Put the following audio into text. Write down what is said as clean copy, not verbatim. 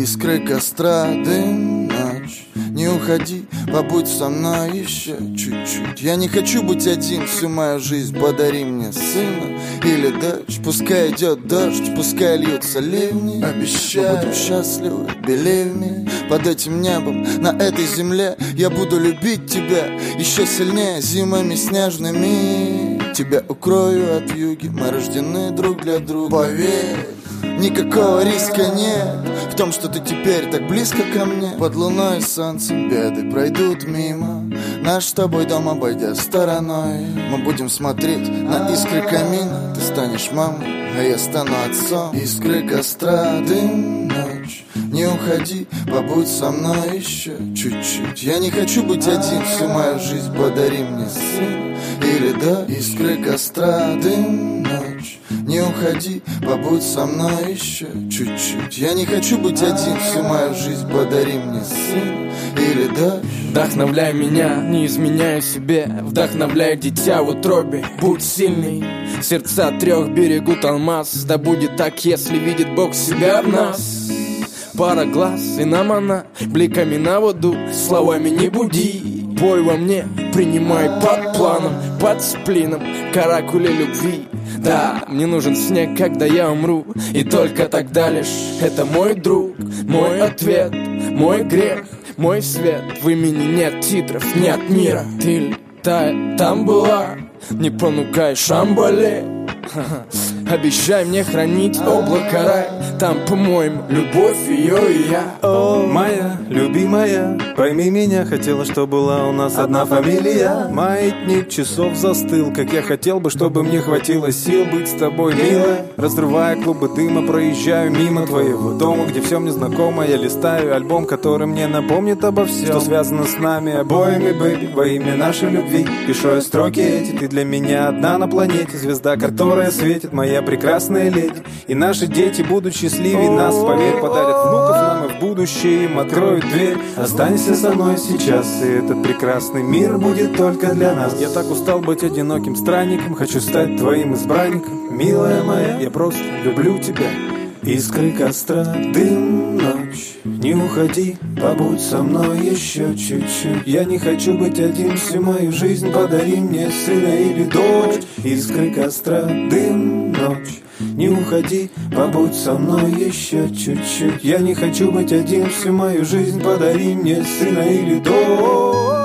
искры костра, дым, ночь. Не уходи, побудь со мной еще чуть-чуть. Я не хочу быть один всю мою жизнь. Подари мне сына или дочь. Пускай идет дождь, пускай льются ливни. Обещаю, мы будем счастливы, believe me. Под этим небом, на этой земле я буду любить тебя еще сильнее зимами снежными. Тебя укрою от вьюги, мы рождены друг для друга. Поверь, никакого риска нет в том, что ты теперь так близко ко мне. Под луной и солнцем беды пройдут мимо. Наш с тобой дом обойдя стороной. Мы будем смотреть на искры камина. Ты станешь мамой, а я стану отцом. Искры костра, дым, ночь. Не уходи, побудь со мной еще чуть-чуть. Я не хочу быть один всю мою жизнь. Подари мне сына или да. Искры костра, дым, ночь. Не уходи, побудь со мной еще чуть-чуть. Я не хочу быть один всю мою жизнь. Подари мне сына или да. Вдохновляй меня, не изменяй себе. Вдохновляй дитя в утробе. Будь сильный, сердца трех берегут алмаз. Да будет так, если видит Бог себя в нас. Пара глаз, и нам она бликами на воду. Словами не буди, бой во мне. Принимай под планом, под сплином каракули любви. Да, мне нужен снег, когда я умру. И только тогда лишь это мой друг. Мой ответ, мой грех, мой свет. В имени нет титров, нет мира. Ты летай, там была. Не понукай Шамбале. Обещай мне хранить облако рай. Там помоем любовь ее и я. О, моя любимая, пойми меня, хотела, чтобы была у нас одна фамилия. Маятник часов застыл, как я хотел бы, чтобы мне хватило сил быть с тобой, милая. Разрывая клубы дыма, проезжаю мимо твоего дома, где все мне знакомо. Я листаю альбом, который мне напомнит обо всем, что связано с нами обоими, бэйби. Во имя нашей любви пишу я строки эти. Ты для меня одна на планете, звезда, которая светит, моя прекрасная леди. И наши дети будут счастливее нас, поверь, подарят внуков нам и в будущее им откроют дверь. Останься со мной сейчас, и этот прекрасный мир будет только для нас. Я так устал быть одиноким странником, хочу стать твоим избранником. Милая моя, я просто люблю тебя. Искры костра, дым, ночь. Не уходи, побудь со мной еще чуть-чуть. Я не хочу быть один всю мою жизнь. Подари мне сына или дочь. Искры костра, дым, ночь. Не уходи, побудь со мной еще чуть-чуть. Я не хочу быть один всю мою жизнь. Подари мне сына или дочь.